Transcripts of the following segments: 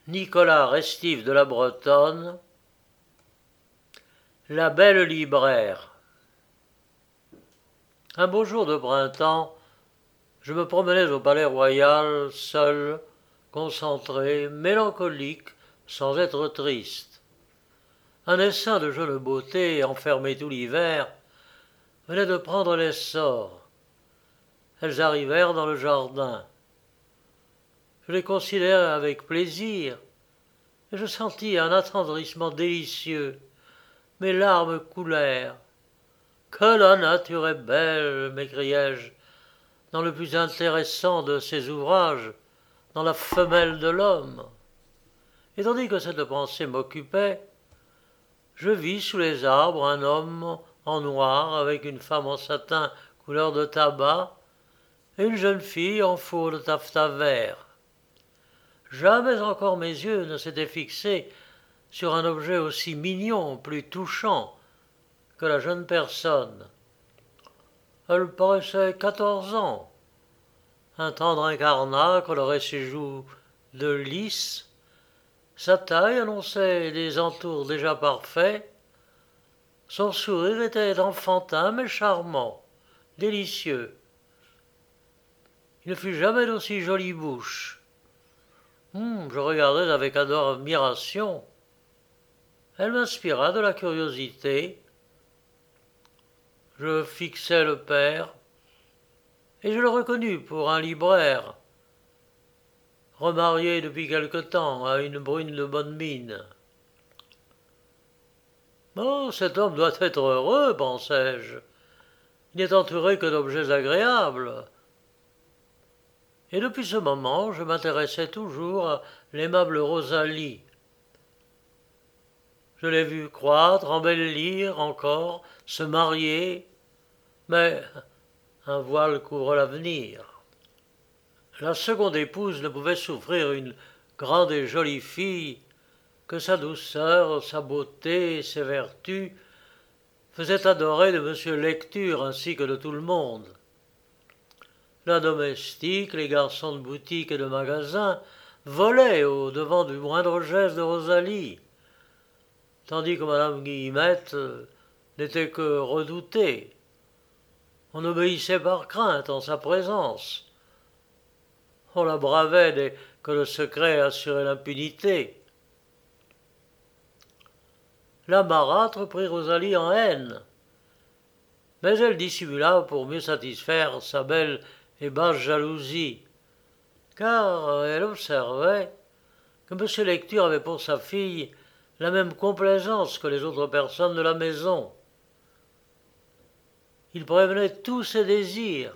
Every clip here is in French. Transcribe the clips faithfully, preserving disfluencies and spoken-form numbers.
Nicolas Restif de la Bretonne, La belle libraire. Un beau jour de printemps, je me promenais au palais royal, seul, concentré, mélancolique, sans être triste. Un essaim de jeunes beautés, enfermées tout l'hiver, venait de prendre l'essor. Elles arrivèrent dans le jardin. Je les considérai avec plaisir, et je sentis un attendrissement délicieux. Mes larmes coulèrent. « Que la nature est belle !» m'écriai-je, dans le plus intéressant de ses ouvrages, dans La femelle de l'homme. Et tandis que cette pensée m'occupait, je vis sous les arbres un homme en noir avec une femme en satin couleur de tabac et une jeune fille en faux de taffetas vert. Jamais encore mes yeux ne s'étaient fixés sur un objet aussi mignon, plus touchant que la jeune personne. Elle paraissait quatorze ans. Un tendre incarnat colorait ses joues de lys. Sa taille annonçait des entours déjà parfaits. Son sourire était enfantin mais charmant, délicieux. Il ne fut jamais d'aussi jolie bouche. Hum, je regardais avec admiration. Elle m'inspira de la curiosité. Je fixai le père, et je le reconnus pour un libraire, remarié depuis quelque temps à une brune de bonne mine. Oh, cet homme doit être heureux, pensai-je. Il n'est entouré que d'objets agréables. Et depuis ce moment, je m'intéressais toujours à l'aimable Rosalie. Je l'ai vue croître, embellir encore, se marier, mais un voile couvre l'avenir. La seconde épouse ne pouvait souffrir une grande et jolie fille que sa douceur, sa beauté, ses vertus faisaient adorer de Monsieur Lecture ainsi que de tout le monde. La domestique, les garçons de boutique et de magasin volaient au-devant du moindre geste de Rosalie, tandis que Madame Guillemette n'était que redoutée. On obéissait par crainte en sa présence. On la bravait dès que le secret assurait l'impunité. La marâtre prit Rosalie en haine, mais elle dissimula pour mieux satisfaire sa belle et basse jalousie, car elle observait que M. Lecture avait pour sa fille la même complaisance que les autres personnes de la maison. Il prévenait tous ses désirs.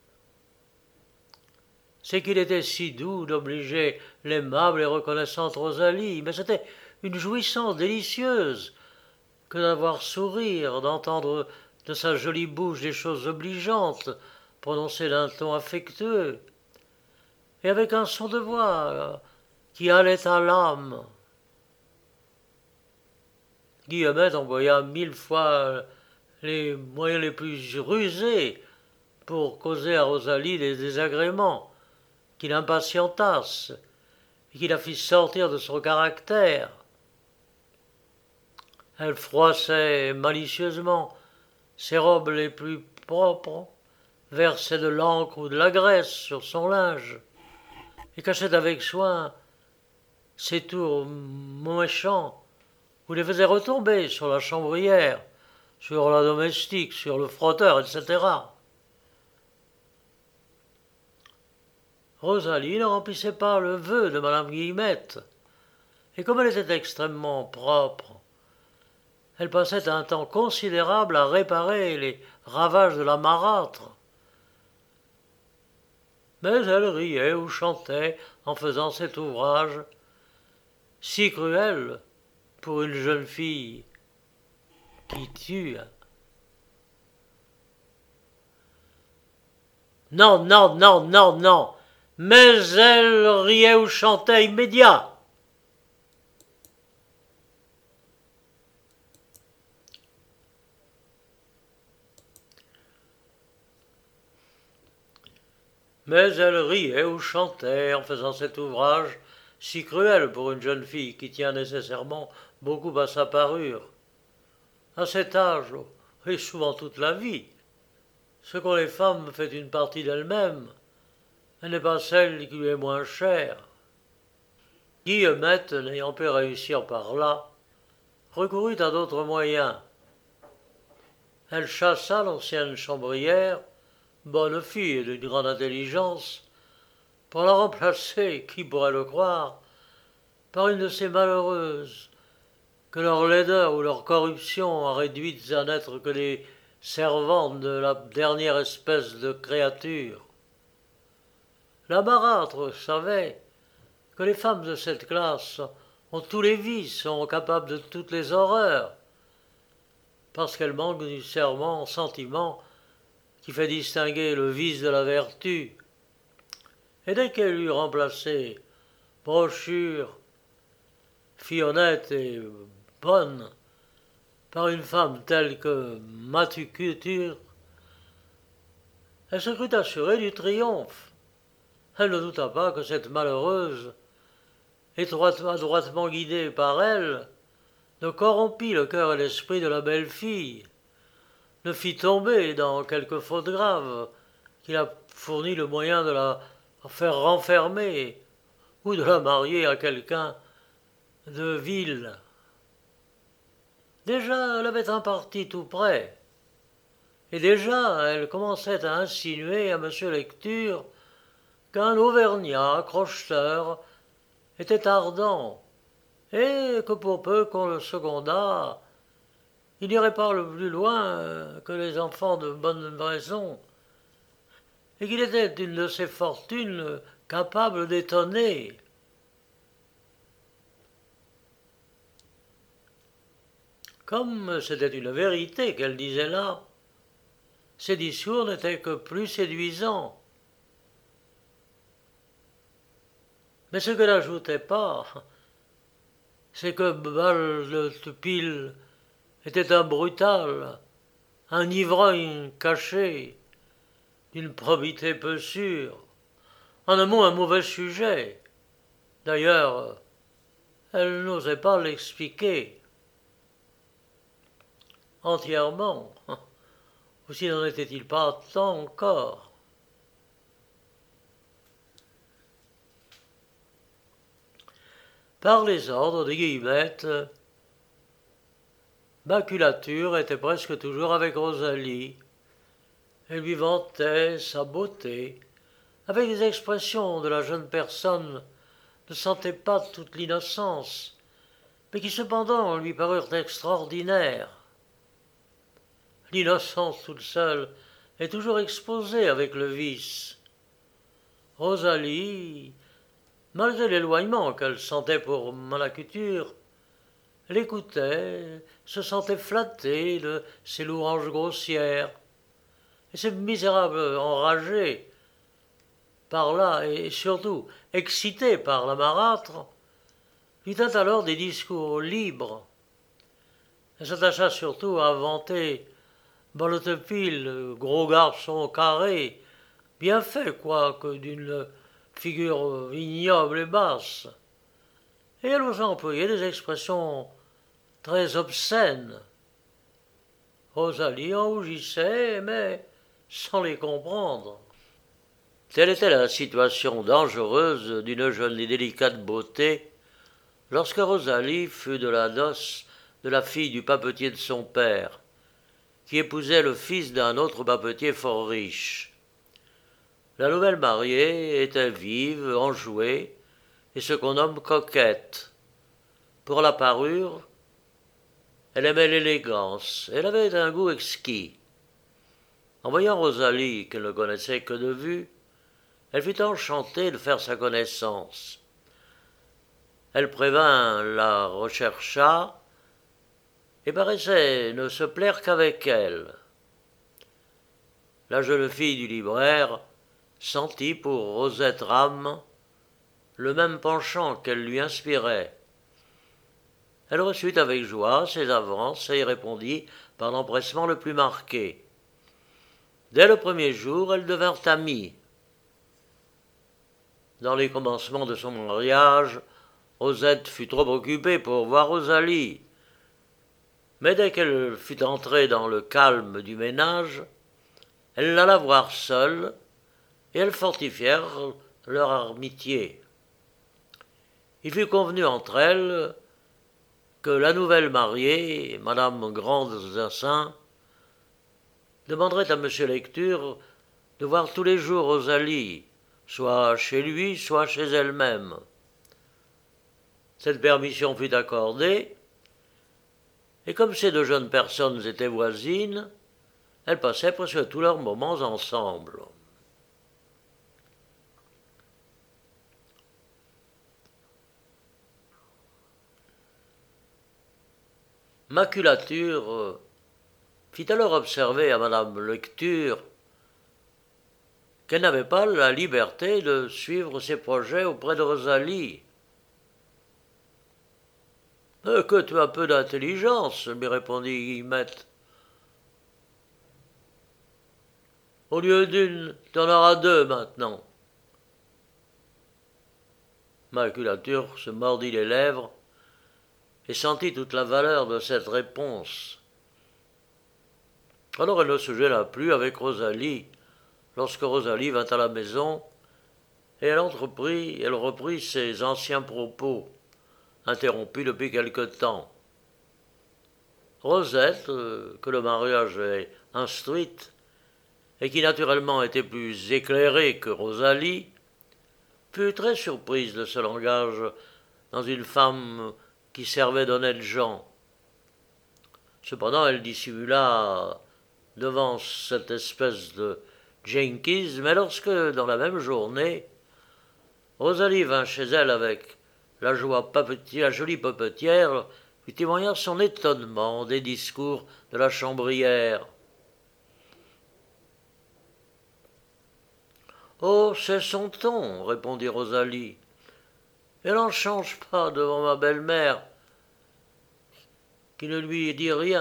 C'est qu'il était si doux d'obliger l'aimable et reconnaissante Rosalie, mais c'était une jouissance délicieuse que d'avoir sourire, d'entendre de sa jolie bouche des choses obligeantes, prononcées d'un ton affectueux, et avec un son de voix qui allait à l'âme. Guillemette employa mille fois les moyens les plus rusés pour causer à Rosalie des désagréments qui l'impatientassent et qui la fissent sortir de son caractère. Elle froissait malicieusement ses robes les plus propres, versait de l'encre ou de la graisse sur son linge et cachait avec soin ses tours méchants ou les faisait retomber sur la chambrière, sur la domestique, sur le frotteur, et cetera. Rosalie ne remplissait pas le vœu de Madame Guillemette, et comme elle était extrêmement propre, elle passait un temps considérable à réparer les ravages de la marâtre. Mais elle riait ou chantait en faisant cet ouvrage, si cruel pour une jeune fille qui tue. Non, non, non, non, non, mais elle riait ou chantait immédiat. Mais elle riait ou chantait en faisant cet ouvrage, si cruel pour une jeune fille qui tient nécessairement beaucoup à sa parure. À cet âge, et souvent toute la vie, ce qu'ont les femmes fait une partie d'elles-mêmes, elle n'est pas celle qui lui est moins chère. Guillemette, n'ayant pu réussir par là, recourut à d'autres moyens. Elle chassa l'ancienne chambrière, bonne fille et d'une grande intelligence, pour la remplacer, qui pourrait le croire, par une de ces malheureuses que leur laideur ou leur corruption a réduites à n'être que les servantes de la dernière espèce de créature. La marâtre savait que les femmes de cette classe ont tous les vices, sont capables de toutes les horreurs, parce qu'elles manquent du serment sentiment qui fait distinguer le vice de la vertu. Et dès qu'elle eut remplacé brochure, fille honnête et bonne, par une femme telle que Matuculture, elle se crut assurée du triomphe. Elle ne douta pas que cette malheureuse, adroitement guidée par elle, ne corrompit le cœur et l'esprit de la belle fille, ne fit tomber dans quelque faute grave, qui la fournit le moyen de la faire renfermer ou de la marier à quelqu'un de vil. Déjà, elle avait un parti tout prêt, et déjà elle commençait à insinuer à M. Lecture qu'un Auvergnat crocheteur était ardent, et que pour peu qu'on le secondât, il n'irait pas le plus loin que les enfants de bonne raison, et qu'il était une de ces fortunes capable d'étonner. Comme c'était une vérité qu'elle disait là, ses discours n'étaient que plus séduisants. Mais ce que n'ajoutait pas, c'est que Bal-de-Tupil était un brutal, un ivrogne caché, d'une probité peu sûre, en un mot un mauvais sujet. D'ailleurs, elle n'osait pas l'expliquer entièrement, aussi n'en était-il pas tant encore. Par les ordres de Guillemette, Maculature était presque toujours avec Rosalie. Elle lui vantait sa beauté, avec des expressions de la jeune personne ne sentait pas toute l'innocence, mais qui cependant lui parurent extraordinaires. L'innocence toute seule est toujours exposée avec le vice. Rosalie, malgré l'éloignement qu'elle sentait pour Maculature, l'écoutait, se sentait flattée de ses louanges grossières, et ces misérables enragés, par là, et surtout excités par la marâtre, lui tint alors des discours libres. Elle s'attacha surtout à vanter Bal-de-Tupil, gros garçon carré, bien fait, quoique d'une figure ignoble et basse, et elle osa employer des expressions très obscènes. Rosalie en rougissait, mais sans les comprendre. Telle était la situation dangereuse d'une jeune et délicate beauté lorsque Rosalie fut de la noce de la fille du papetier de son père, qui épousait le fils d'un autre papetier fort riche. La nouvelle mariée était vive, enjouée, et ce qu'on nomme coquette. Pour la parure, elle aimait l'élégance, elle avait un goût exquis. En voyant Rosalie, qu'elle ne connaissait que de vue, elle fut enchantée de faire sa connaissance. Elle prévint, la rechercha, et paraissait ne se plaire qu'avec elle. La jeune fille du libraire sentit pour Rosette Ram le même penchant qu'elle lui inspirait. Elle reçut avec joie ses avances et y répondit par l'empressement le plus marqué. Dès le premier jour, elles devinrent amies. Dans les commencements de son mariage, Rosette fut trop occupée pour voir Rosalie. Mais dès qu'elle fut entrée dans le calme du ménage, elle l'alla voir seule, et elles fortifièrent leur amitié. Il fut convenu entre elles que la nouvelle mariée, Madame Grandessin, demanderait à M. Lecture de voir tous les jours Rosalie, soit chez lui, soit chez elle-même. Cette permission fut accordée, et comme ces deux jeunes personnes étaient voisines, elles passaient presque tous leurs moments ensemble. Maculature fit alors observer à Madame Lecture qu'elle n'avait pas la liberté de suivre ses projets auprès de Rosalie. « Que tu as peu d'intelligence, » lui répondit Guillemette. « Au lieu d'une, tu en auras deux maintenant. » Maculature se mordit les lèvres et sentit toute la valeur de cette réponse. Alors elle ne se gêna plus avec Rosalie, lorsque Rosalie vint à la maison, et elle entreprit, elle reprit ses anciens propos, interrompus depuis quelque temps. Rosette, que le mariage avait instruite, et qui naturellement était plus éclairée que Rosalie, fut très surprise de ce langage dans une femme qui servait d'honnêtes gens. Cependant, elle dissimula devant cette espèce de Jenkins, mais lorsque, dans la même journée, Rosalie vint chez elle avec la, joie papetière, la jolie papetière, lui témoigna son étonnement des discours de la chambrière. « Oh, c'est son ton, » répondit Rosalie. « Elle n'en change pas devant ma belle-mère, qui ne lui dit rien. »«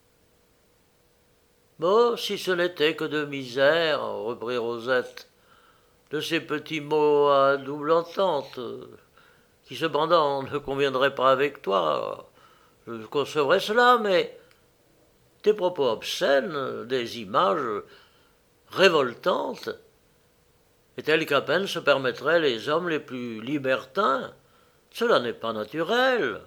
Bon, si ce n'était que de misère, » reprit Rosette, « de ces petits mots à double entente, qui cependant ne conviendraient pas avec toi. Je concevrais cela, mais tes propos obscènes, des images révoltantes, et telles qu'à peine se permettraient les hommes les plus libertins, cela n'est pas naturel.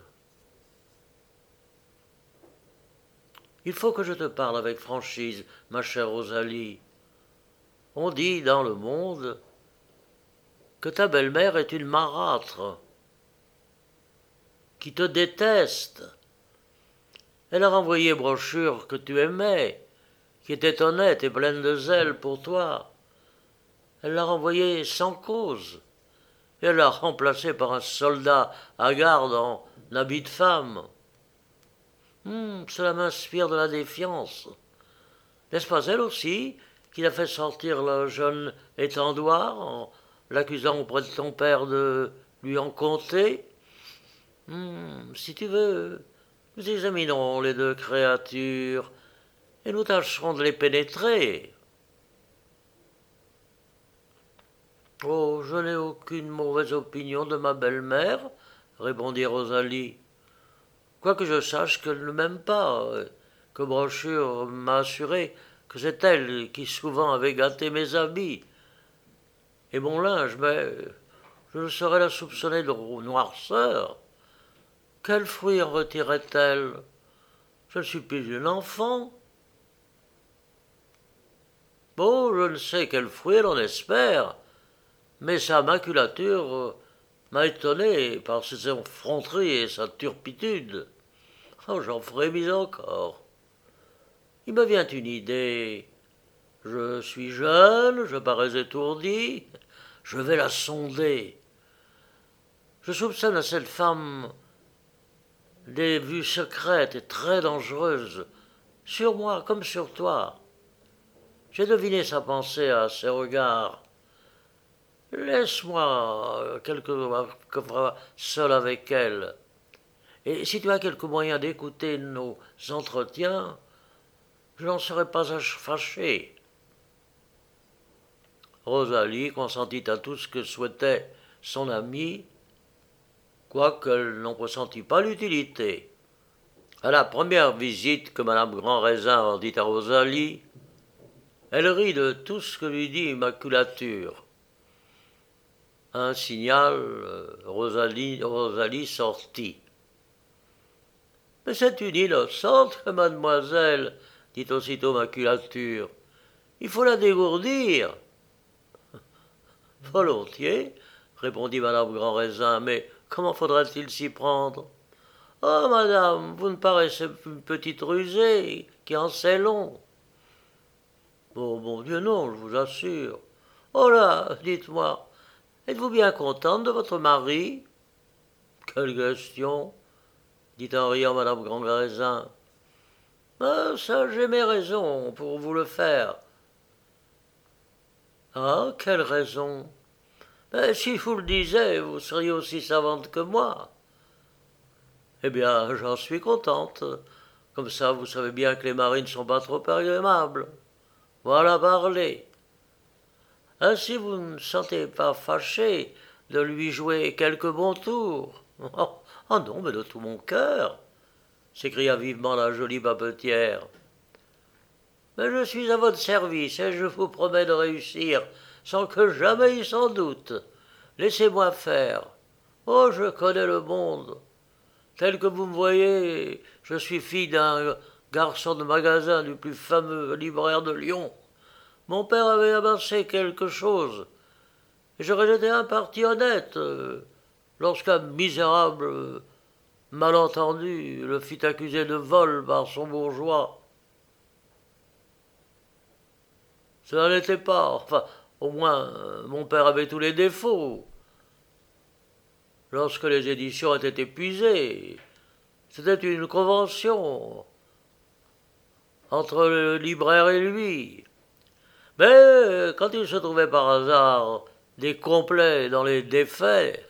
Il faut que je te parle avec franchise, ma chère Rosalie. On dit dans le monde que ta belle-mère est une marâtre, qui te déteste. Elle a renvoyé brochure que tu aimais, qui était honnête et pleine de zèle pour toi. Elle l'a renvoyée sans cause, et elle l'a remplacée par un soldat à garde en habit de femme. Hum, cela m'inspire de la défiance. N'est-ce pas elle aussi qui a fait sortir le jeune étendoir en l'accusant auprès de ton père de lui en conter? Hum, si tu veux, nous examinerons les deux créatures et nous tâcherons de les pénétrer. Oh, je n'ai aucune mauvaise opinion de ma belle-mère, répondit Rosalie, quoique je sache qu'elle ne m'aime pas, que Brochure m'a assuré que c'est elle qui souvent avait gâté mes habits et mon linge, mais je ne saurais la soupçonner de noirceur. Quel fruit en retirait-elle? Je ne suis plus une enfant. Bon, je ne sais quel fruit elle en espère, mais sa maculature m'a étonné par ses effronteries et sa turpitude. Oh, j'en frémis encore. Il me vient une idée. Je suis jeune, je parais étourdi, je vais la sonder. Je soupçonne à cette femme des vues secrètes et très dangereuses, sur moi comme sur toi. J'ai deviné sa pensée à ses regards. Laisse-moi quelques fois seul avec elle. Et si tu as quelque moyen d'écouter nos entretiens, je n'en serai pas fâché. Rosalie consentit à tout ce que souhaitait son amie, quoiqu'elle n'en pressentit pas l'utilité. À la première visite que madame Grand Raisin rendit à Rosalie, elle rit de tout ce que lui dit Maculature. Un signal, euh, Rosalie, Rosalie sortit. Mais c'est une innocente, mademoiselle, dit aussitôt Maculature. Il faut la dégourdir. Volontiers, répondit madame Grand Raisin, mais comment faudra-t-il s'y prendre? Oh, madame, vous ne paraissez une petite rusée qui en sait long. Oh, mon Dieu, non, je vous assure. Oh là, dites-moi, êtes-vous bien contente de votre mari? Quelle question, dit en riant madame Grand Raisin. Ah, ça, j'ai mes raisons pour vous le faire. Ah, quelle raison? Ben, si je vous le disais, vous seriez aussi savante que moi. Eh bien, j'en suis contente. Comme ça, vous savez bien que les maris ne sont pas trop agréables. Voilà parler. Ainsi, vous ne sentez pas fâché de lui jouer quelques bons tours? Oh, oh non, mais de tout mon cœur, s'écria vivement la jolie papetière. Mais je suis à votre service et je vous promets de réussir sans que jamais il s'en doute. Laissez-moi faire. Oh, je connais le monde. Tel que vous me voyez, je suis fille d'un garçon de magasin du plus fameux libraire de Lyon. Mon père avait avancé quelque chose, et j'aurais été un parti honnête euh, lorsqu'un misérable euh, malentendu le fit accuser de vol par son bourgeois. Cela n'était pas, enfin, au moins, euh, mon père avait tous les défauts. Lorsque les éditions étaient épuisées, c'était une convention entre le libraire et lui. Mais quand il se trouvait par hasard des complets dans les défaits,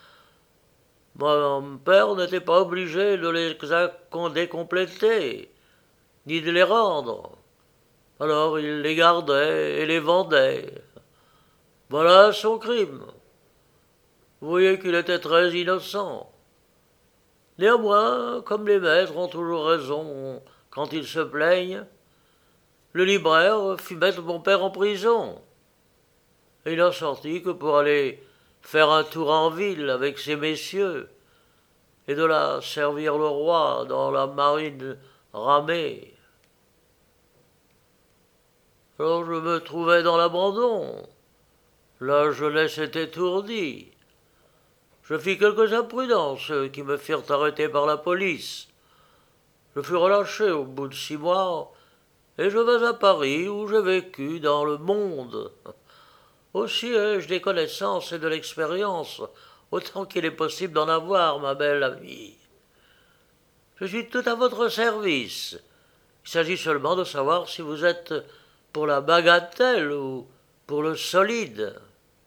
mon père n'était pas obligé de les décompléter, ni de les rendre. Alors il les gardait et les vendait. Voilà son crime. Vous voyez qu'il était très innocent. Néanmoins, comme les maîtres ont toujours raison quand ils se plaignent, le libraire fit mettre mon père en prison. Et il n'en sortit que pour aller faire un tour en ville avec ces messieurs, et de là servir le roi dans la marine ramée. Alors je me trouvais dans l'abandon. La jeunesse était étourdie. Je fis quelques imprudences qui me firent arrêter par la police. Je fus relâché au bout de six mois, et je vais à Paris où j'ai vécu dans le monde. Aussi ai-je des connaissances et de l'expérience, autant qu'il est possible d'en avoir, ma belle amie. Je suis tout à votre service. Il s'agit seulement de savoir si vous êtes pour la bagatelle ou pour le solide.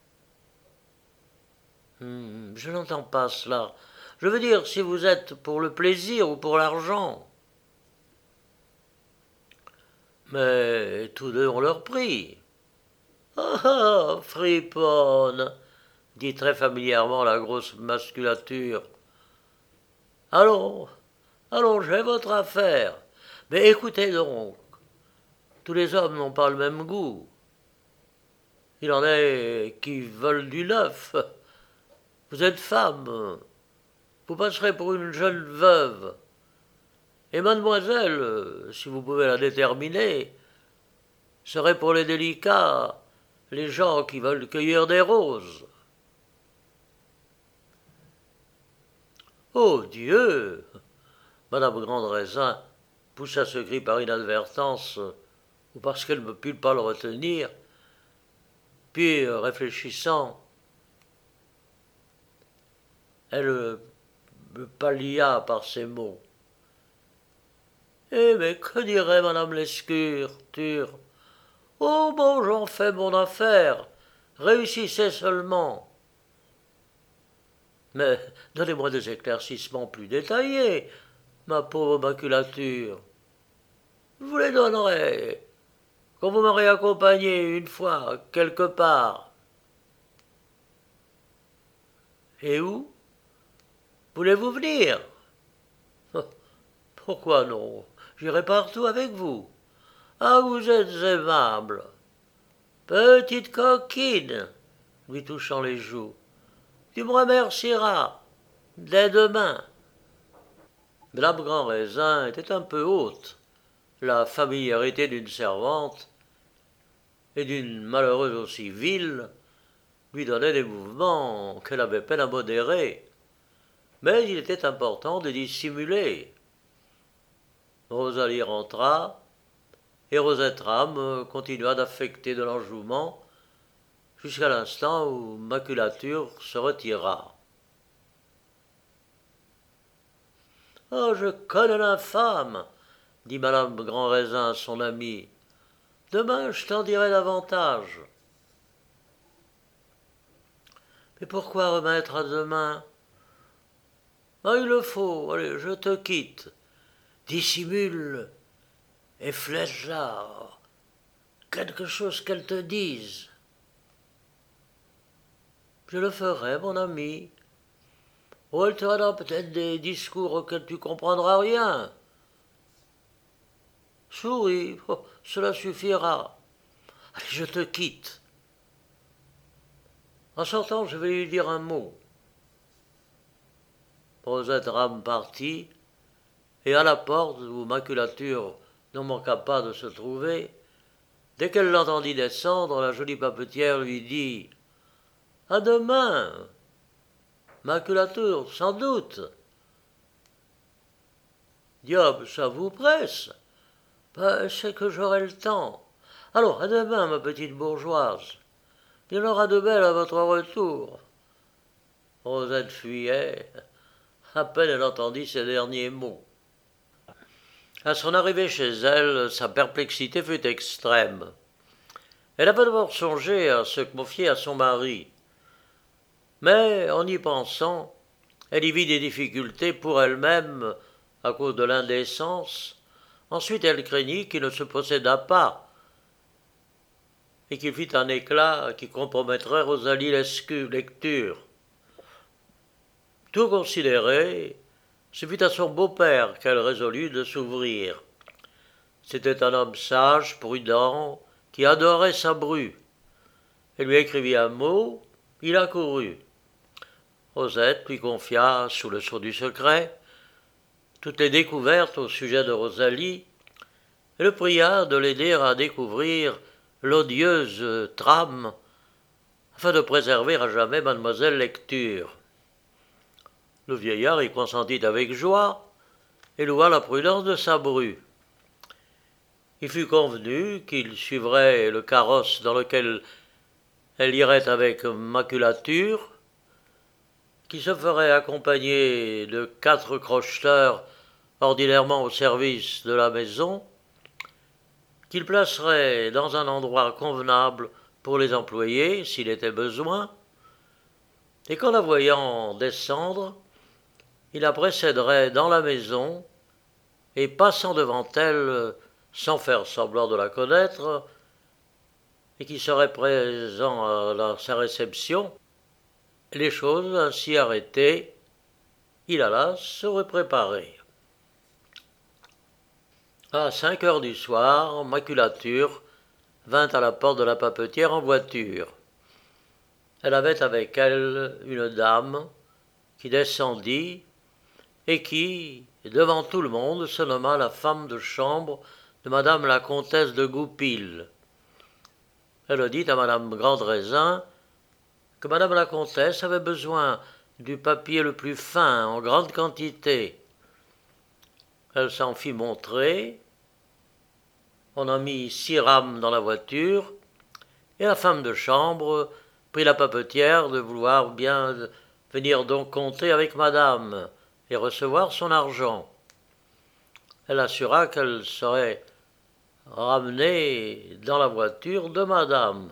Hmm, je n'entends pas cela. Je veux dire si vous êtes pour le plaisir ou pour l'argent. Mais tous deux ont leur prix. Ah ah, friponne, dit très familièrement la grosse masculature. Allons, allons, j'ai votre affaire. Mais écoutez donc, tous les hommes n'ont pas le même goût. Il en est qui veulent du neuf. Vous êtes femme, vous passerez pour une jeune veuve. Et mademoiselle, si vous pouvez la déterminer, serait pour les délicats, les gens qui veulent cueillir des roses. Oh Dieu! Madame Grand Raisin poussa ce cri par inadvertance, ou parce qu'elle ne put pas le retenir, puis, réfléchissant, elle me pallia par ces mots. Eh, mais que dirait madame Lescure? Oh, bon, j'en fais mon affaire. Réussissez seulement. Mais donnez-moi des éclaircissements plus détaillés, ma pauvre maculature. Je vous les donnerai quand vous m'aurez accompagné une fois quelque part. Et où? Voulez-vous venir? Pourquoi non? J'irai partout avec vous. Ah, vous êtes aimable. Petite coquine, lui touchant les joues, tu me remercieras dès demain. Madame Grand Raisin était un peu haute. La familiarité d'une servante et d'une malheureuse aussi vile lui donnait des mouvements qu'elle avait peine à modérer. Mais il était important de dissimuler. Rosalie rentra, et Rosette Rame continua d'affecter de l'enjouement jusqu'à l'instant où Maculature se retira. « Oh, je connais l'infâme, dit madame Grand Raisin à son ami. Demain, je t'en dirai davantage. Mais pourquoi remettre à demain? Ah, il le faut, allez, je te quitte. Dissimule et flèche-la. Quelque chose qu'elle te dise. Je le ferai, mon ami. Oh, elle te donnera peut-être des discours auxquels tu comprendras rien. Souris, oh, cela suffira. Allez, je te quitte. En sortant, je vais lui dire un mot. Rosette Rame partit, et à la porte où Maculature ne manqua pas de se trouver, dès qu'elle l'entendit descendre, la jolie papetière lui dit « À demain, Maculature, sans doute. »« Diable, ça vous presse? Ben, c'est que j'aurai le temps. Alors, à demain, ma petite bourgeoise. Il y en aura de belles à votre retour. » Rosette fuyait. À peine elle entendit ces derniers mots. À son arrivée chez elle, sa perplexité fut extrême. Elle avait d'abord songé à se confier à son mari. Mais, en y pensant, elle y vit des difficultés pour elle-même à cause de l'indécence. Ensuite, elle craignit qu'il ne se possédât pas et qu'il fît un éclat qui compromettrait Rosalie Lescaut lecture. Tout considéré, ce fut à son beau-père qu'elle résolut de s'ouvrir. C'était un homme sage, prudent, qui adorait sa bru. Elle lui écrivit un mot, il accourut. Rosette lui confia, sous le sceau du secret, toutes les découvertes au sujet de Rosalie, et le pria de l'aider à découvrir l'odieuse trame, afin de préserver à jamais mademoiselle Lecture. Le vieillard y consentit avec joie, et loua la prudence de sa bru. Il fut convenu qu'il suivrait le carrosse dans lequel elle irait avec Maculature, qui se ferait accompagner de quatre crocheteurs ordinairement au service de la maison, qu'il placerait dans un endroit convenable pour les employés, s'il était besoin, et qu'en la voyant descendre, il la précéderait dans la maison, et passant devant elle, sans faire semblant de la connaître, et qui serait présent à la, sa réception, les choses ainsi arrêtées, il alla se repréparer. À cinq heures du soir, Maculature vint à la porte de la papetière en voiture. Elle avait avec elle une dame qui descendit et qui, devant tout le monde, se nomma la femme de chambre de madame la comtesse de Goupil. Elle dit à madame Grand Raisin que madame la comtesse avait besoin du papier le plus fin en grande quantité. Elle s'en fit montrer, on a mis six rames dans la voiture, et la femme de chambre prit la papetière de vouloir bien venir donc compter avec madame et recevoir son argent. Elle assura qu'elle serait ramenée dans la voiture de madame.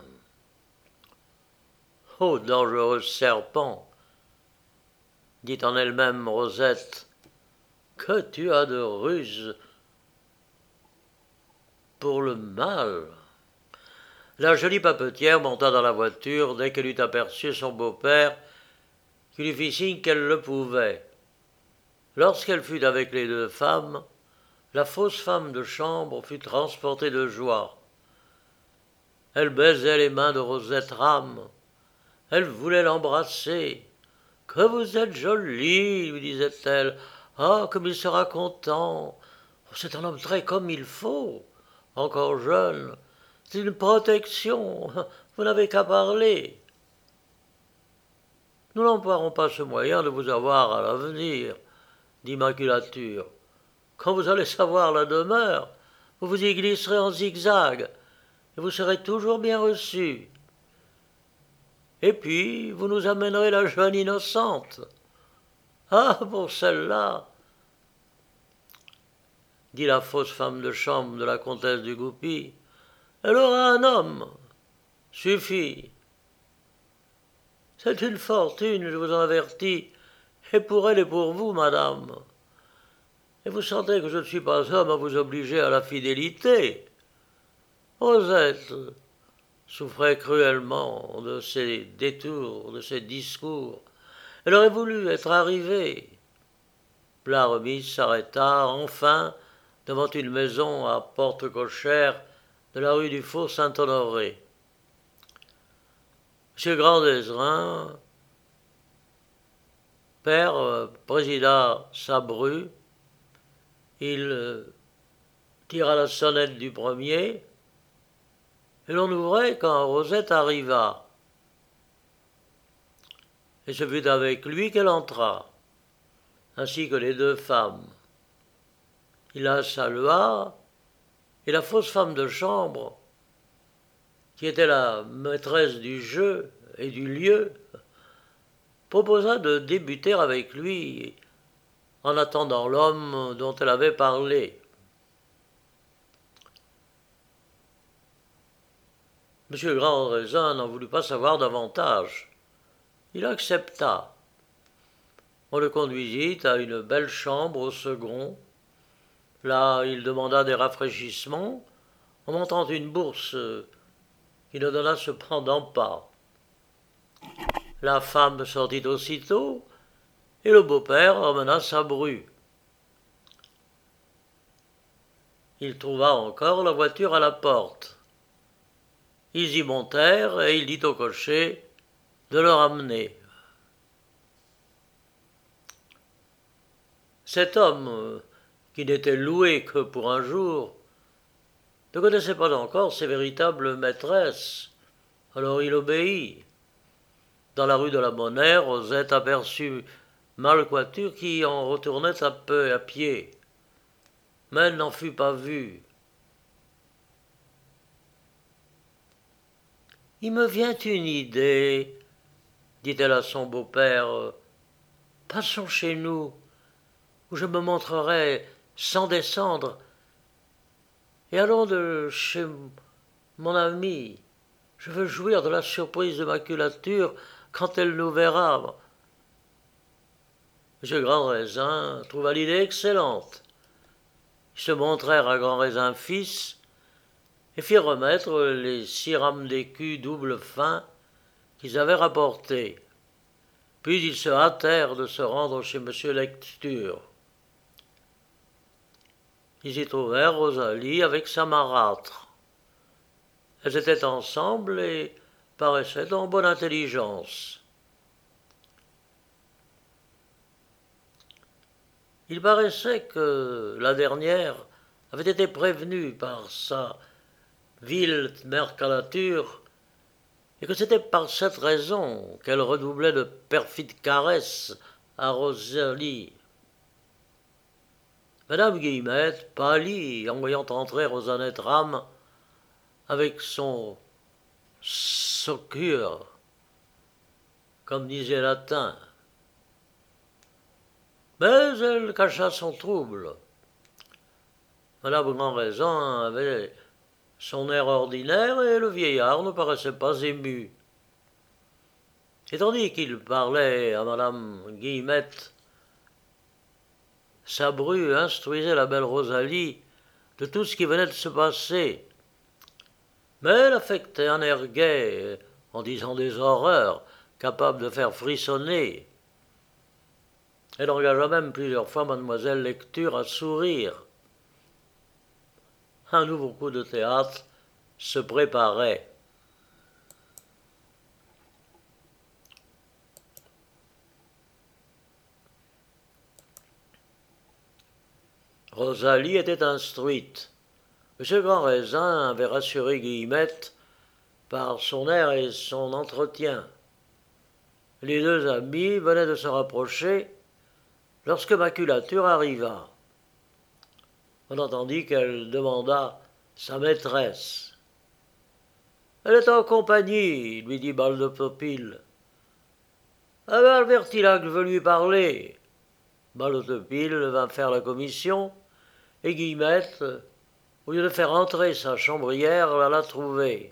« Ô dangereux serpent !» dit en elle-même Rosette, « que tu as de ruse pour le mal !» La jolie papetière monta dans la voiture dès qu'elle eut aperçu son beau-père, qui lui fit signe qu'elle le pouvait. Lorsqu'elle fut avec les deux femmes, la fausse femme de chambre fut transportée de joie. Elle baisait les mains de Rosette Ram. Elle voulait l'embrasser. « Que vous êtes jolie, lui disait-elle. Ah, comme il sera content. C'est un homme très comme il faut. Encore jeune. C'est une protection. Vous n'avez qu'à parler. Nous n'emploierons pas ce moyen de vous avoir à l'avenir, dit Maculature. Quand vous allez savoir la demeure, vous vous y glisserez en zigzag, et vous serez toujours bien reçu. Et puis, vous nous amènerez la jeune innocente. Ah, pour celle-là, dit la fausse femme de chambre de la comtesse du Goupy, elle aura un homme. Suffit. C'est une fortune, je vous en avertis, et pour elle et pour vous, madame. Et vous sentez que je ne suis pas homme à vous obliger à la fidélité. Rosette souffrait cruellement de ces détours, de ces discours. Elle aurait voulu être arrivée. La remise s'arrêta enfin devant une maison à porte cochère de la rue du Faux Saint-Honoré. M. Grand-Dezrin, père, euh, présida sa bru. Il euh, tira la sonnette du premier, et l'on ouvrait quand Rosette arriva. Et ce fut avec lui qu'elle entra, ainsi que les deux femmes. Il la salua, et la fausse femme de chambre, qui était la maîtresse du jeu et du lieu, proposa de débuter avec lui en attendant l'homme dont elle avait parlé. M. Grand-Raisin n'en voulut pas savoir davantage. Il accepta. On le conduisit à une belle chambre au second. Là, il demanda des rafraîchissements en montrant une bourse qui ne donna cependant pas. La femme sortit aussitôt et le beau-père emmena sa bru. Il trouva encore la voiture à la porte. Ils y montèrent et il dit au cocher de le ramener. Cet homme, qui n'était loué que pour un jour, ne connaissait pas encore ses véritables maîtresses, alors il obéit. Dans la rue de la Monnaie, Rosette aperçut Malcoiture qui en retournait à peu à pied, mais elle n'en fut pas vue. « Il me vient une idée, dit-elle à son beau-père. Passons chez nous, où je me montrerai sans descendre, et allons de chez mon amie. Je veux jouir de la surprise de Maculature quand elle nous verra. » M. Grand-Raisin trouva l'idée excellente. Ils se montrèrent à Grand-Raisin fils et firent remettre les six rames d'écus double fin qu'ils avaient rapportés. Puis ils se hâtèrent de se rendre chez M. Lecture. Ils y trouvèrent Rosalie avec sa marâtre. Elles étaient ensemble et paraissaient en bonne intelligence. Il paraissait que la dernière avait été prévenue par sa vile mercalature et que c'était par cette raison qu'elle redoublait de perfides caresses à Rosalie. Madame Guillemette pâlit en voyant entrer Rosanette Ram avec son socure, comme disait Latin. Mais elle cacha son trouble. Madame Grand-Raisin avait son air ordinaire et le vieillard ne paraissait pas ému. Et tandis qu'il parlait à Madame Guillemette, sa bru instruisait la belle Rosalie de tout ce qui venait de se passer. Mais elle affectait un air gai en disant des horreurs capables de faire frissonner. Elle engagea même plusieurs fois mademoiselle Lecture à sourire. Un nouveau coup de théâtre se préparait. Rosalie était instruite. M. Grand Raisin avait rassuré Guillemette par son air et son entretien. Les deux amis venaient de se rapprocher lorsque Maculature arriva. On entendit qu'elle demanda sa maîtresse. « Elle est en compagnie, lui dit Baldopopil. Ah ben, Albertillac veut lui parler. Baldopopil vint faire la commission, et Guillemette, au lieu de faire entrer sa chambrière, la la trouver.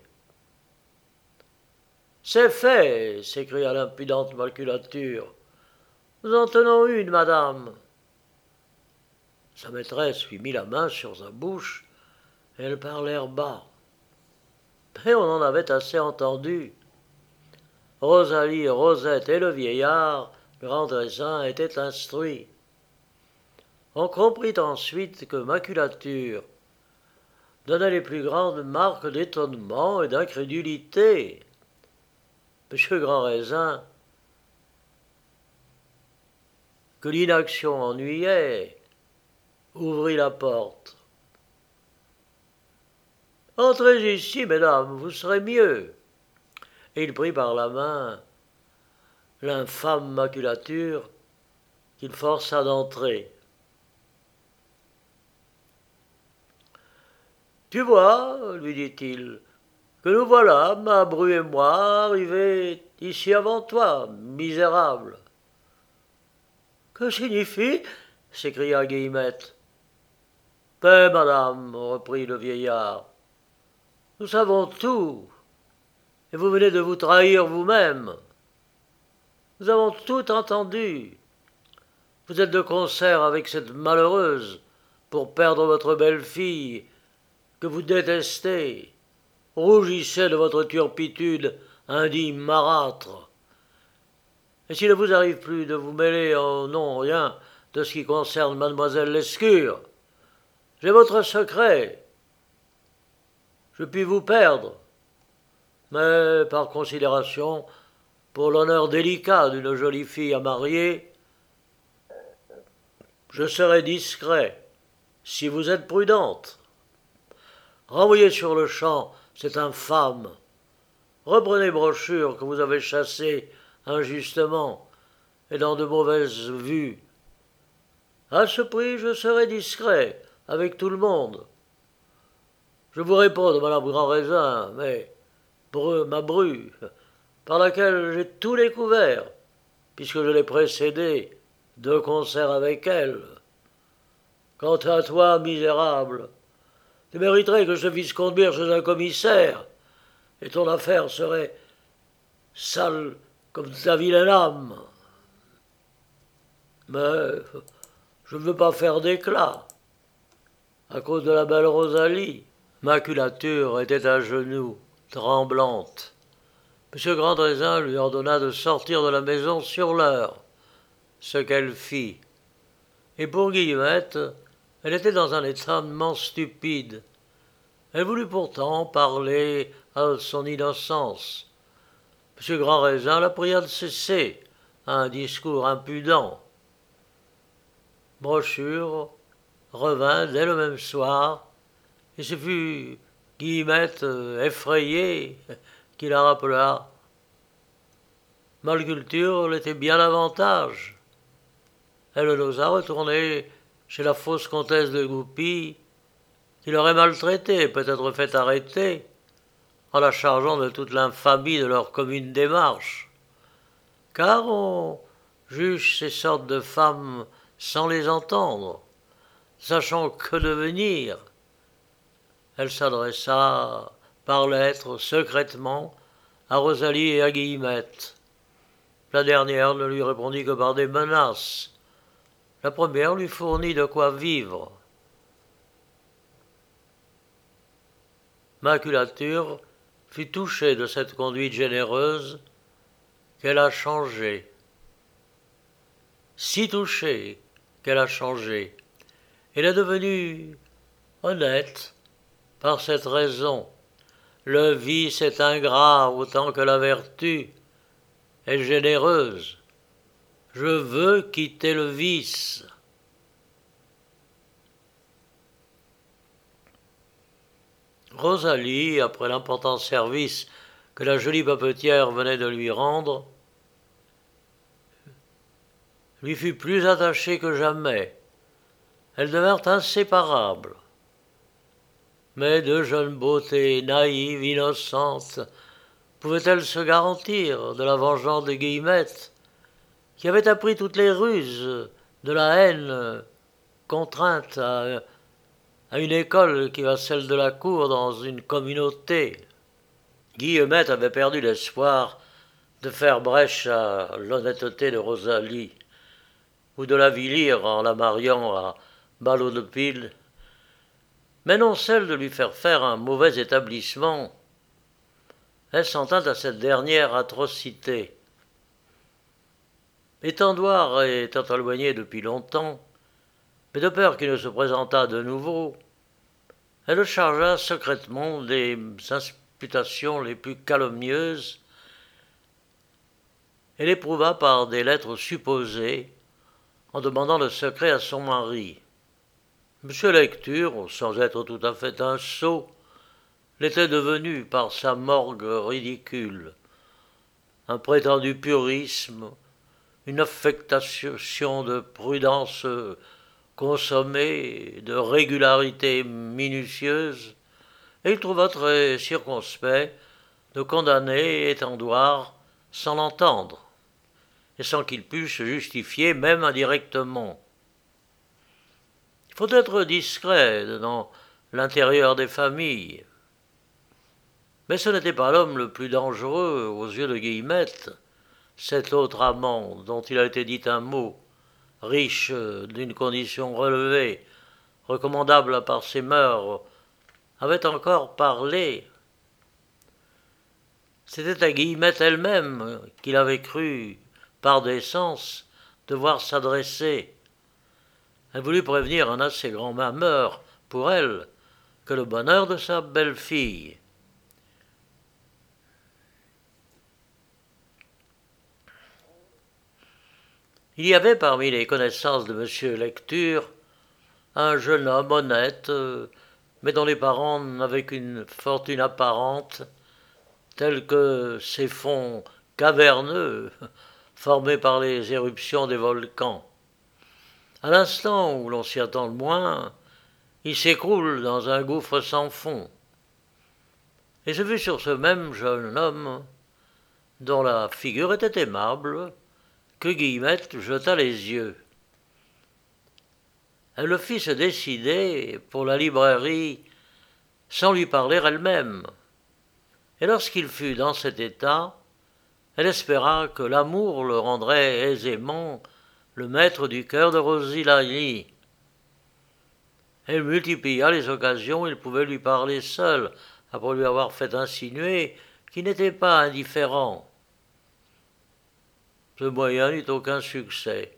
C'est fait, s'écria l'impudente Maculature. Nous en tenons une, madame. Sa maîtresse lui mit la main sur sa bouche, et elle parlèrent bas. Mais on en avait assez entendu. Rosalie, Rosette et le vieillard, Grand Raisin, étaient instruits. On comprit ensuite que Maculature donnait les plus grandes marques d'étonnement et d'incrédulité. Monsieur Grand Raisin, que l'inaction ennuyait, ouvrit la porte. « Entrez ici, mesdames, vous serez mieux. » Et il prit par la main l'infâme Maculature qu'il força d'entrer. « Tu vois, lui dit-il, que nous voilà, ma bru et moi, arrivés ici avant toi, misérable. »« Que signifie ?» s'écria Guillemette. « Paix, madame, reprit le vieillard. Nous savons tout, et vous venez de vous trahir vous-même. Nous avons tout entendu. Vous êtes de concert avec cette malheureuse pour perdre votre belle-fille que vous détestez. Rougissez de votre turpitude, indigne marâtre. Et s'il ne vous arrive plus de vous mêler en non rien de ce qui concerne mademoiselle Lescure, j'ai votre secret. Je puis vous perdre, mais par considération pour l'honneur délicat d'une jolie fille à marier, je serai discret, si vous êtes prudente. Renvoyez sur le champ cette infâme. Reprenez Brochure que vous avez chassée injustement et dans de mauvaises vues. À ce prix, je serai discret avec tout le monde. Je vous réponds de madame Grand Raisin, mais bru, ma bru, par laquelle j'ai tout découvert, puisque je l'ai précédée de concert avec elle. Quant à toi, misérable, tu mériterais que je te fisse conduire chez un commissaire, et ton affaire serait sale comme ta vilaine âme. Mais je ne veux pas faire d'éclat, à cause de la belle Rosalie. Maculature était à genoux, tremblante. M. Grand Raisin lui ordonna de sortir de la maison sur l'heure, ce qu'elle fit. Et pour Guillemette, elle était dans un étonnement stupide. Elle voulut pourtant parler à son innocence. M. Grand Raisin la pria de cesser un discours impudent. Brochure revint dès le même soir, et ce fut Guillemette effrayée qui la rappela. Malculture l'était bien davantage. Elle n'osa retourner chez la fausse comtesse de Goupy, qui l'aurait maltraitée, peut-être fait arrêter, en la chargeant de toute l'infamie de leur commune démarche. Car on juge ces sortes de femmes sans les entendre, sachant que devenir. Elle s'adressa par lettre secrètement à Rosalie et à Guillemette. La dernière ne lui répondit que par des menaces. La première lui fournit de quoi vivre. Maculature fut touchée de cette conduite généreuse qu'elle a changée. si touchée qu'elle a changé. Elle est devenue honnête par cette raison. Le vice est ingrat autant que la vertu est généreuse. Je veux quitter le vice. Rosalie, après l'important service que la jolie papetière venait de lui rendre, lui fut plus attachée que jamais. Elles devinrent inséparables. Mais deux jeunes beautés, naïves, innocentes, pouvaient-elles se garantir de la vengeance de Guillemette, qui avait appris toutes les ruses de la haine, contrainte à, à une école qui va celle de la cour dans une communauté? Guillemette avait perdu l'espoir de faire brèche à l'honnêteté de Rosalie, ou de l'avilir en la mariant à Ballot de Pile, mais non celle de lui faire faire un mauvais établissement. Elle s'en tint à cette dernière atrocité. Étendoir étant éloigné depuis longtemps, mais de peur qu'il ne se présentât de nouveau, elle le chargea secrètement des imputations les plus calomnieuses et l'éprouva par des lettres supposées en demandant le secret à son mari. Monsieur Lecture, sans être tout à fait un sot, l'était devenu par sa morgue ridicule, un prétendu purisme, une affectation de prudence consommée, de régularité minutieuse, et il trouva très circonspect de condamner Étendoir sans l'entendre, et sans qu'il pût se justifier même indirectement. Il faut être discret dans l'intérieur des familles. Mais ce n'était pas l'homme le plus dangereux aux yeux de Guillemette, cet autre amant dont il a été dit un mot, riche d'une condition relevée, recommandable par ses mœurs, avait encore parlé. C'était à Guillemette elle-même qu'il avait cru, par décence, devoir s'adresser. Elle voulut prévenir un assez grand malheur pour elle que le bonheur de sa belle-fille. Il y avait parmi les connaissances de M. Lecture un jeune homme honnête, mais dont les parents n'avaient qu'une fortune apparente, telle que ces fonds caverneux formés par les éruptions des volcans. À l'instant où l'on s'y attend le moins, il s'écroule dans un gouffre sans fond. Et ce fut sur ce même jeune homme, dont la figure était aimable, que Guillemette jeta les yeux. Elle le fit se décider pour la librairie sans lui parler elle-même. Et lorsqu'il fut dans cet état, elle espéra que l'amour le rendrait aisément le maître du cœur de Rosalie. Elle multiplia les occasions où il pouvait lui parler seul, après lui avoir fait insinuer qu'il n'était pas indifférent. Ce moyen n'eut aucun succès.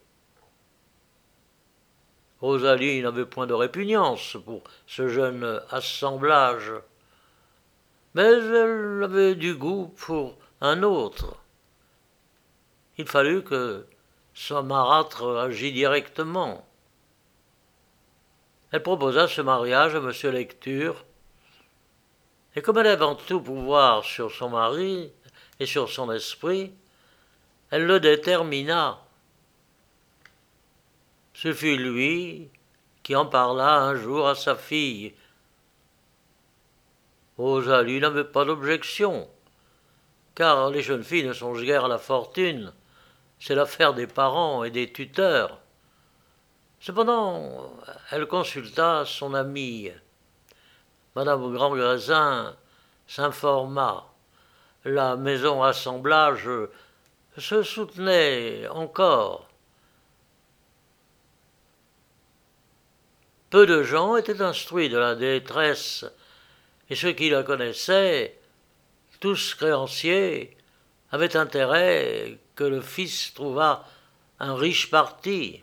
Rosalie n'avait point de répugnance pour ce jeune assemblage, mais elle avait du goût pour un autre. Il fallut que son marâtre agît directement. Elle proposa ce mariage à M. Lecture, et comme elle avait tout pouvoir sur son mari et sur son esprit, elle le détermina. Ce fut lui qui en parla un jour à sa fille. Rosalie n'avait pas d'objection, car les jeunes filles ne songent guère à la fortune, c'est l'affaire des parents et des tuteurs. Cependant, elle consulta son amie. Madame Grandgrésin s'informa. La maison assemblage se soutenait encore. Peu de gens étaient instruits de la détresse, et ceux qui la connaissaient, tous créanciers, avaient intérêt que le fils trouvât un riche parti.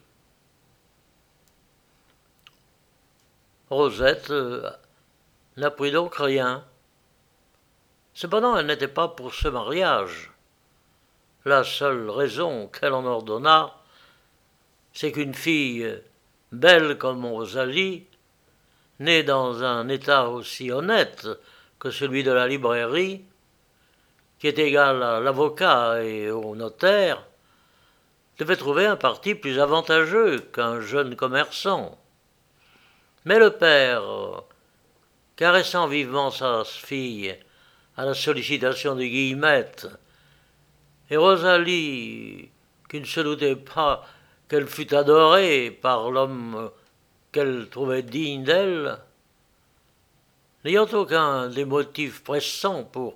Rosette euh, n'apprit donc rien. Cependant, elle n'était pas pour ce mariage. La seule raison qu'elle en ordonna, c'est qu'une fille belle comme Rosalie, née dans un état aussi honnête que celui de la librairie, qui est égal à l'avocat et au notaire, devait trouver un parti plus avantageux qu'un jeune commerçant. Mais le père, caressant vivement sa fille à la sollicitation de Guillemette, et Rosalie, qui ne se doutait pas qu'elle fût adorée par l'homme qu'elle trouvait digne d'elle, n'ayant aucun des motifs pressants pour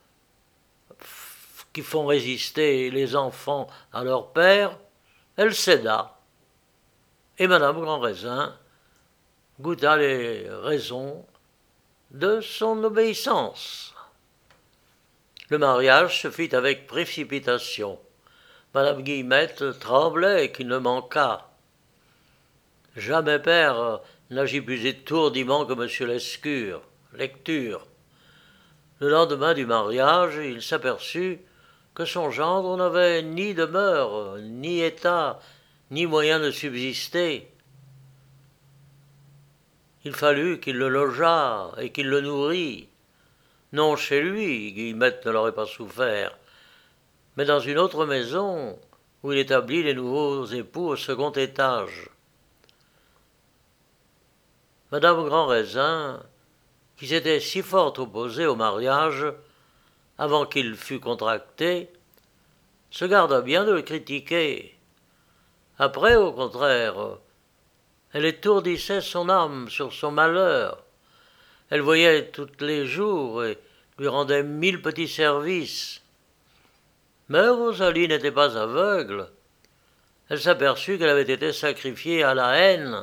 qui font résister les enfants à leur père, elle céda, et madame Grand Raisin goûta les raisons de son obéissance. Le mariage se fit avec précipitation. Madame Guillemette tremblait qu'il ne manquât. Jamais père n'agit plus étourdiment que monsieur Lescure. Lecture. Le lendemain du mariage, il s'aperçut que son gendre n'avait ni demeure, ni état, ni moyen de subsister. Il fallut qu'il le logeât et qu'il le nourrit. Non chez lui, Guillemette ne l'aurait pas souffert, mais dans une autre maison où il établit les nouveaux époux au second étage. Madame Grand Raisin, qui s'était si fort opposée au mariage avant qu'il fût contracté, se garda bien de le critiquer. Après, au contraire, elle étourdissait son âme sur son malheur. Elle voyait tous les jours et lui rendait mille petits services. Mais Rosalie n'était pas aveugle. Elle s'aperçut qu'elle avait été sacrifiée à la haine.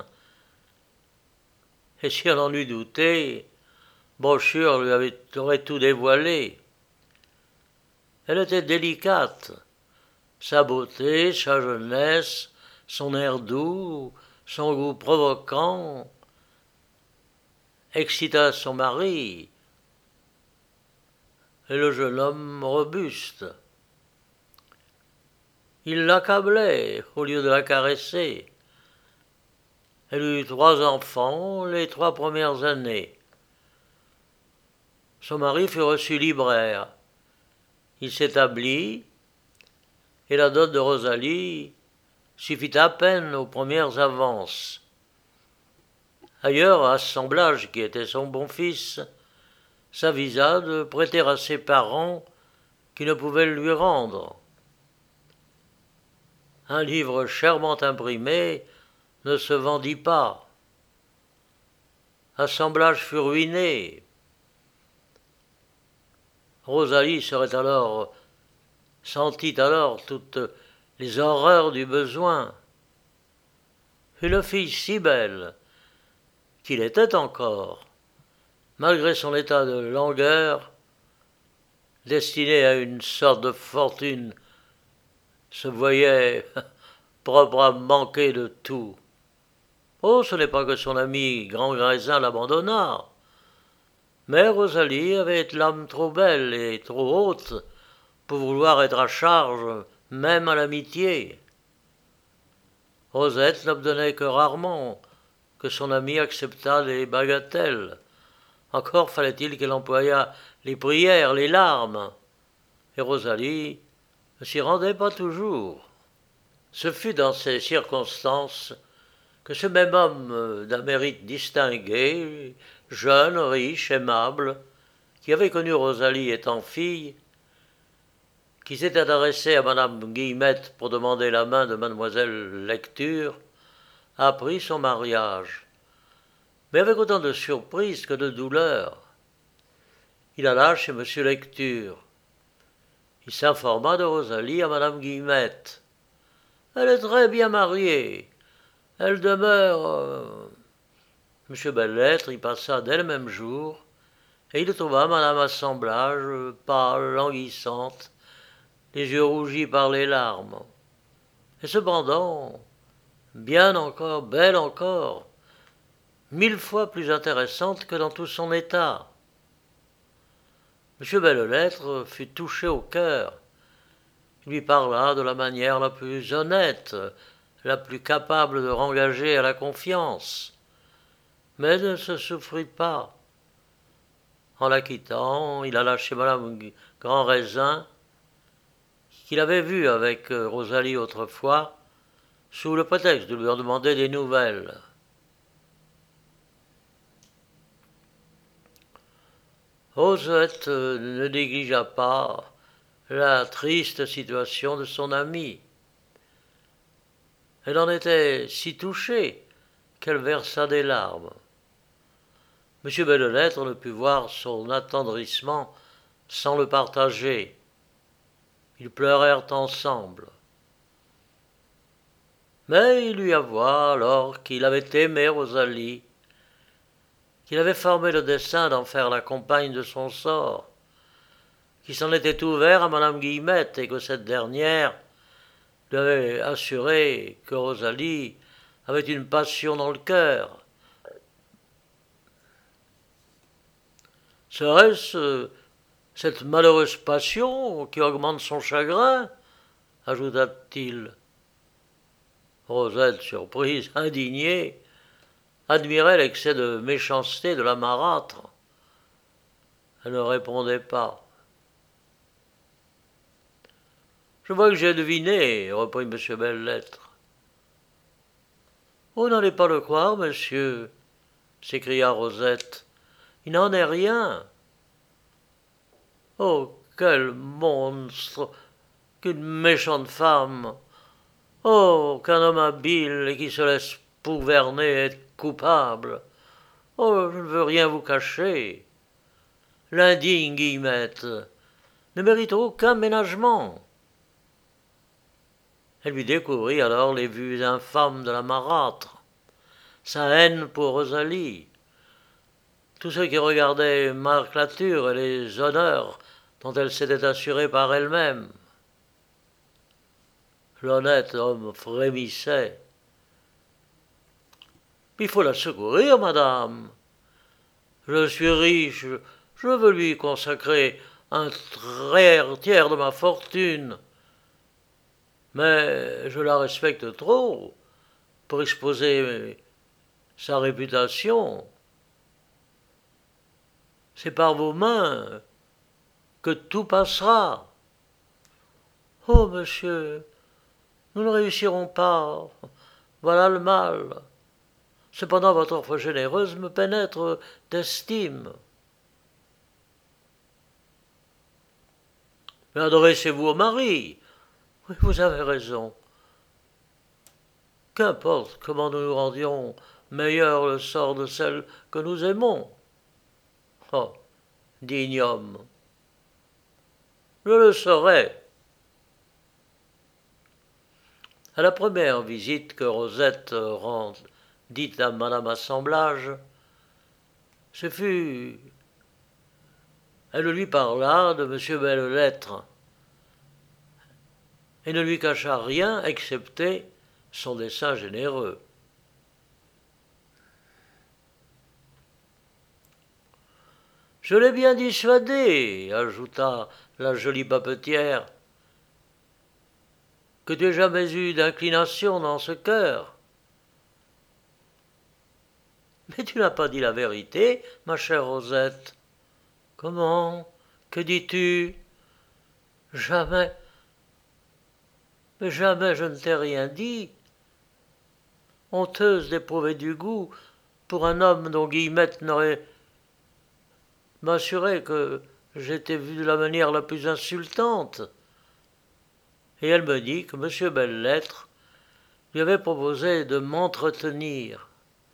Et si elle en eût douté, Brochure lui avait, aurait tout dévoilé. Elle était délicate. Sa beauté, sa jeunesse, son air doux, son goût provoquant excita son mari et le jeune homme robuste. Il l'accablait au lieu de la caresser. Elle eut trois enfants les trois premières années. Son mari fut reçu libraire. Il s'établit, et la dot de Rosalie suffit à peine aux premières avances. Ailleurs, Assemblage, qui était son bon fils, s'avisa de prêter à ses parents qui ne pouvaient le lui rendre. Un livre chèrement imprimé ne se vendit pas. Assemblage fut ruiné. Rosalie serait alors, sentit alors toutes les horreurs du besoin. Une fille si belle qu'il était encore, malgré son état de langueur, destinée à une sorte de fortune, se voyait propre à manquer de tout. Oh, ce n'est pas que son ami Grand Raisin l'abandonna, mais Rosalie avait l'âme trop belle et trop haute pour vouloir être à charge, même à l'amitié. Rosette n'obtenait que rarement que son ami acceptât les bagatelles. Encore fallait-il qu'elle employât les prières, les larmes. Et Rosalie ne s'y rendait pas toujours. Ce fut dans ces circonstances que ce même homme d'un mérite distingué, jeune, riche, aimable, qui avait connu Rosalie étant fille, qui s'était adressé à madame Guillemette pour demander la main de mademoiselle Lecture, apprit son mariage, mais avec autant de surprise que de douleur. Il alla chez monsieur Lecture. Il s'informa de Rosalie à madame Guillemette. Elle est très bien mariée. Elle demeure... Euh... Monsieur Belles-Lettres y passa dès le même jour, et il trouva madame Assemblage, pâle, languissante, les yeux rougis par les larmes. et cependant, bien encore, belle encore, mille fois plus intéressante que dans tout son état. M. Belles-Lettres fut touché au cœur. Il lui parla de la manière la plus honnête, la plus capable de rengager à la confiance, mais ne se souffrit pas. En la quittant, il alla chez Madame Grand Raisin, qu'il avait vue avec Rosalie autrefois, sous le prétexte de lui en demander des nouvelles. Rosette ne négligea pas la triste situation de son amie. Elle en était si touchée qu'elle versa des larmes. M. Belles-Lettres ne put voir son attendrissement sans le partager. Ils pleurèrent ensemble. Mais il lui avoua alors qu'il avait aimé Rosalie, qu'il avait formé le dessein d'en faire la compagne de son sort, qu'il s'en était ouvert à Madame Guillemette et que cette dernière lui avait assuré que Rosalie avait une passion dans le cœur. Serait-ce cette malheureuse passion qui augmente son chagrin, ajouta-t-il. Rosette, surprise, indignée, admirait l'excès de méchanceté de la marâtre. Elle ne répondait pas. Je vois que j'ai deviné, reprit M. Belles-Lettres. Vous n'allez pas le croire, monsieur, s'écria Rosette. Il n'en est rien. Oh, quel monstre, qu'une méchante femme. Oh, qu'un homme habile et qui se laisse gouverner est coupable. Oh, je ne veux rien vous cacher. L'indigne Guillemette ne mérite aucun ménagement. Elle lui découvrit alors les vues infâmes de la marâtre, sa haine pour Rosalie, tous ceux qui regardaient Marc-Lature et les honneurs dont elle s'était assurée par elle-même. L'honnête homme frémissait. Il faut la secourir, madame. Je suis riche, je veux lui consacrer un tiers de ma fortune. Mais je la respecte trop pour exposer sa réputation. C'est par vos mains que tout passera. Oh, monsieur, nous ne réussirons pas. Voilà le mal. Cependant, votre offre généreuse me pénètre d'estime. Mais adressez-vous au mari. Oui, vous avez raison. Qu'importe comment nous nous rendions, meilleur le sort de celle que nous aimons. Oh, digne homme. Je le saurai. À la première visite que Rosette rendit à Madame Assemblage, ce fut... Elle lui parla de M. Belles-Lettres et ne lui cacha rien excepté son dessein généreux. Je l'ai bien dissuadé, ajouta la jolie papetière, que tu n'aies jamais eu d'inclination dans ce cœur. Mais tu n'as pas dit la vérité, ma chère Rosette. Comment? Que dis-tu? Jamais. Mais jamais je ne t'ai rien dit. Honteuse d'éprouver du goût pour un homme dont Guillemette n'aurait m'assuré que j'étais vu de la manière la plus insultante. Et elle me dit que M. Belles-Lettres lui avait proposé de m'entretenir.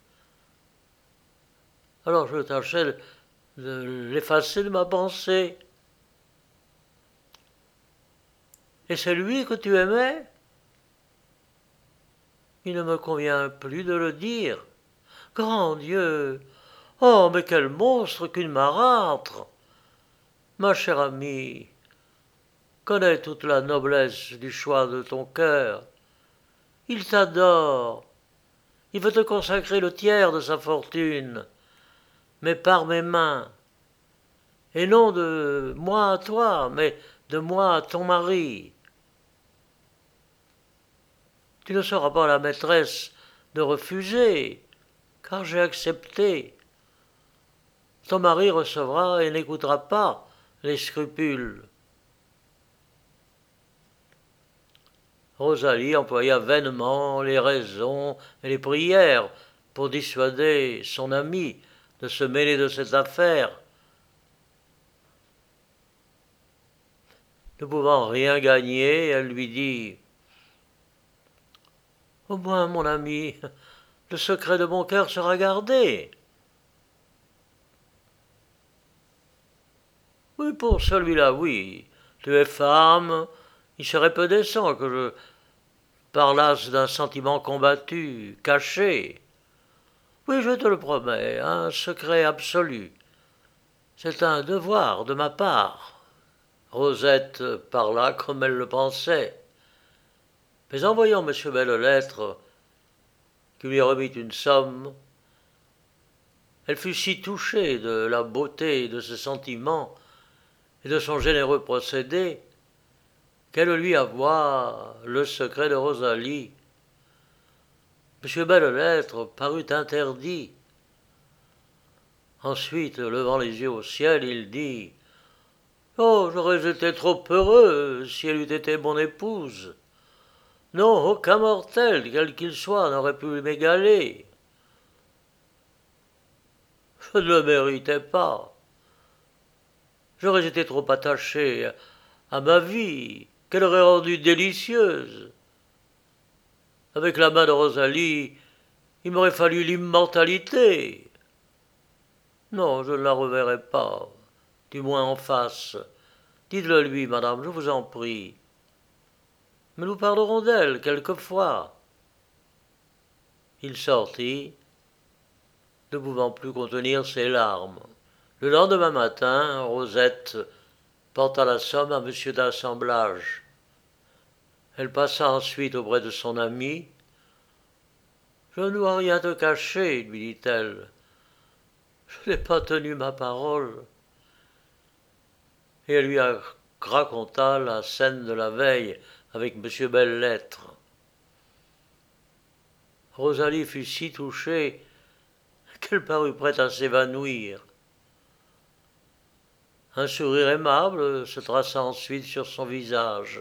Alors je tâchais de l'effacer de ma pensée. Et c'est lui que tu aimais? Il ne me convient plus de le dire. Grand Dieu! Oh, mais quel monstre qu'une marâtre! Ma chère amie, connais toute la noblesse du choix de ton cœur. Il t'adore. Il veut te consacrer le tiers de sa fortune, mais par mes mains. Et non de moi à toi, mais de moi à ton mari. Tu ne seras pas la maîtresse de refuser, car j'ai accepté. Ton mari recevra et n'écoutera pas les scrupules. Rosalie employa vainement les raisons et les prières pour dissuader son ami de se mêler de cette affaire. Ne pouvant rien gagner, elle lui dit « Au moins, mon ami, le secret de mon cœur sera gardé. » Oui, pour celui-là, oui. Tu es femme, il serait peu décent que je parlasse d'un sentiment combattu, caché. Oui, je te le promets, un secret absolu. C'est un devoir de ma part. Rosette parla comme elle le pensait. Mais en voyant M. Belles-Lettres, qui lui remit une somme, elle fut si touchée de la beauté de ses sentiments et de son généreux procédé qu'elle lui avoua le secret de Rosalie. M. Belles-Lettres parut interdit. Ensuite, levant les yeux au ciel, il dit « Oh, j'aurais été trop heureux si elle eût été mon épouse. Non, aucun mortel, quel qu'il soit, n'aurait pu m'égaler. Je ne le méritais pas. J'aurais été trop attaché à ma vie, qu'elle aurait rendue délicieuse. Avec la main de Rosalie, il m'aurait fallu l'immortalité. Non, je ne la reverrai pas, du moins en face. Dites-le lui, madame, je vous en prie. Mais nous parlerons d'elle quelquefois. » Il sortit, ne pouvant plus contenir ses larmes. Le lendemain matin, Rosette porta la somme à monsieur d'Assemblage. Elle passa ensuite auprès de son ami. « Je ne dois rien te cacher, lui dit-elle. Je n'ai pas tenu ma parole. » Et elle lui raconta la scène de la veille avec M. Belles-Lettres. Rosalie fut si touchée qu'elle parut prête à s'évanouir. Un sourire aimable se traça ensuite sur son visage.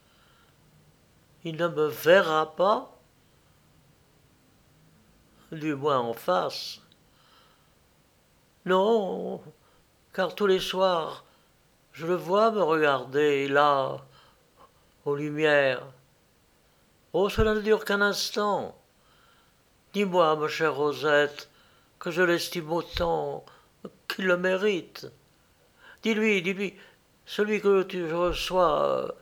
« Il ne me verra pas, du moins en face. Non, car tous les soirs, je le vois me regarder, là, aux lumières. Oh, cela ne dure qu'un instant. Dis-moi, ma chère Rosette, que je l'estime autant qu'il le mérite. Dis-lui, dis-lui, celui que tu reçois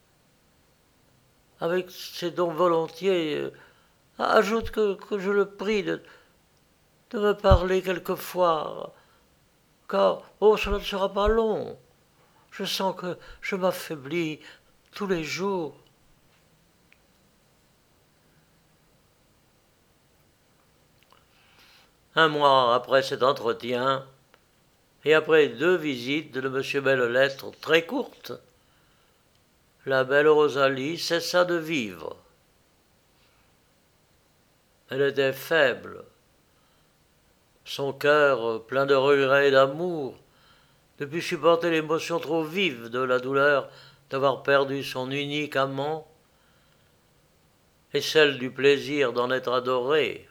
avec ses dons volontiers, ajoute que, que je le prie de, de me parler quelquefois, car, oh, cela ne sera pas long. Je sens que je m'affaiblis tous les jours. » Un mois après cet entretien, et après deux visites de M. Belles-Lettres très courtes, la belle Rosalie cessa de vivre. Elle était faible, son cœur plein de regrets et d'amour, ne put supporter l'émotion trop vive de la douleur d'avoir perdu son unique amant et celle du plaisir d'en être adorée.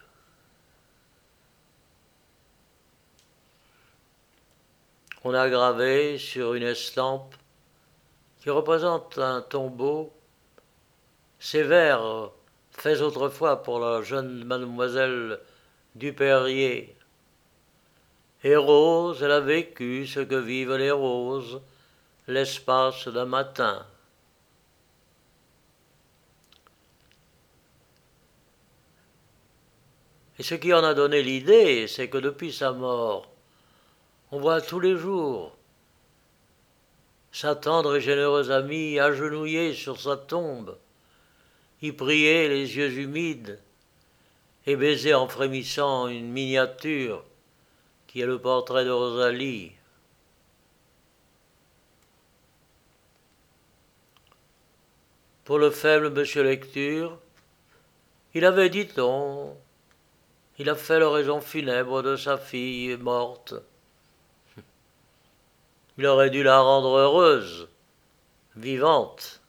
On a gravé sur une estampe qui représente un tombeau ces vers faits autrefois pour la jeune mademoiselle Dupérier. Et rose, elle a vécu ce que vivent les roses l'espace d'un matin. Et ce qui en a donné l'idée, c'est que depuis sa mort, on voit tous les jours sa tendre et généreuse amie agenouillée sur sa tombe, y prier les yeux humides et baiser en frémissant une miniature qui est le portrait de Rosalie. Pour le faible monsieur Lecture, il avait, dit-on, il a fait l'oraison funèbre de sa fille morte. Il aurait dû la rendre heureuse, vivante.